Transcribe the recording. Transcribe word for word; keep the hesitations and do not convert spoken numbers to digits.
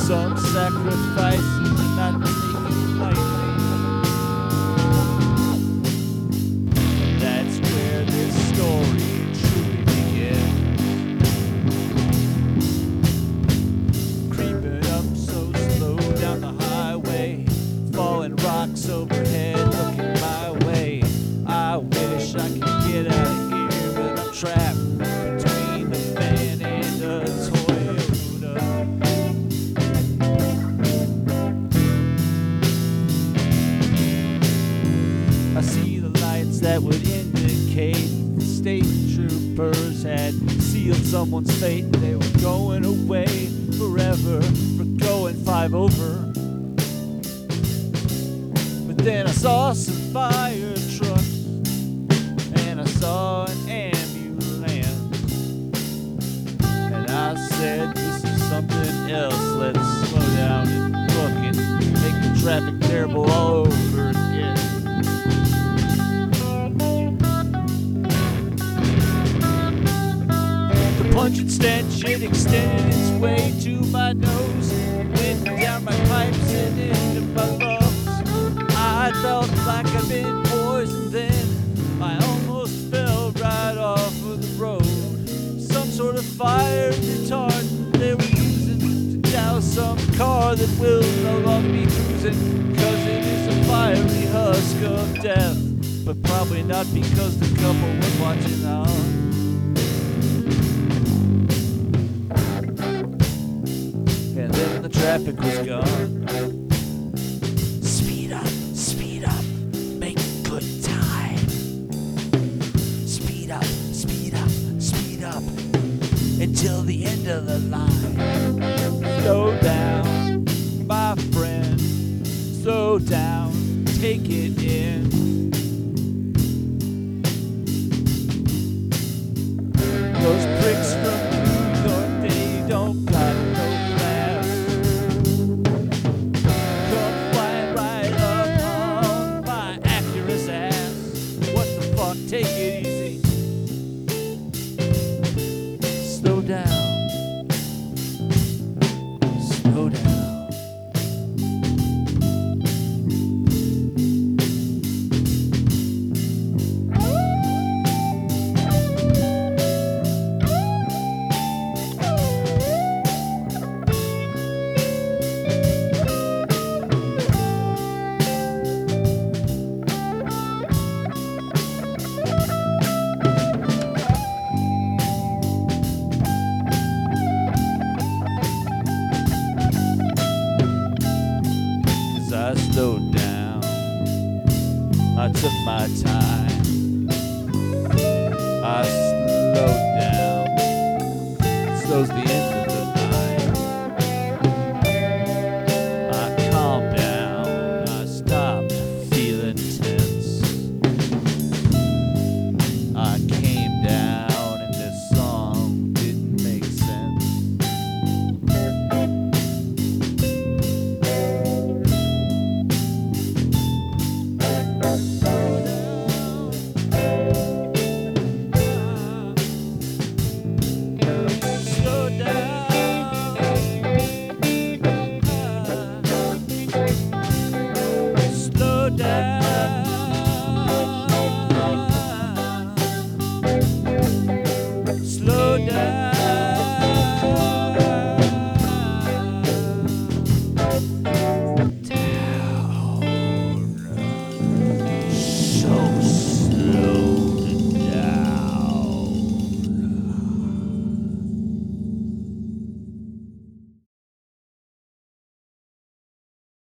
Some sacrifices are not taken lightly. That's where this story truly begins. Creeping up so slow down the highway, falling rocks overhead, looking my way. I wish I could get out of here, but I'm trapped between the van and a Toyota. I see the lights that would indicate the state troopers had sealed someone's fate. They were going away forever for going five over. But then I saw some fire trucks and I saw an ambulance, and I said, this is something else. Let's slow down and look and make the traffic terrible all over again. The pungent stench, it extended its way to my nose, went down my pipes and into my lungs. I felt like I'd been poisoned then. I almost fell right off of the road. Some sort of fire retardant they were using to douse some car that will no longer be cruising, cause it is a fiery husk of death, but probably not because the couple was watching on. And then the traffic was gone. Speed up, speed up, make good time. Speed up, speed up, speed up, until the end of the line. Slow down, my friend, slow down, take it in. Those pricks from New York, they don't got no class. Come flying right up on my Acura's ass. What the fuck, take it easy. Slow down. Slow down. I slowed down, I took my time, I slowed down, it slows the engine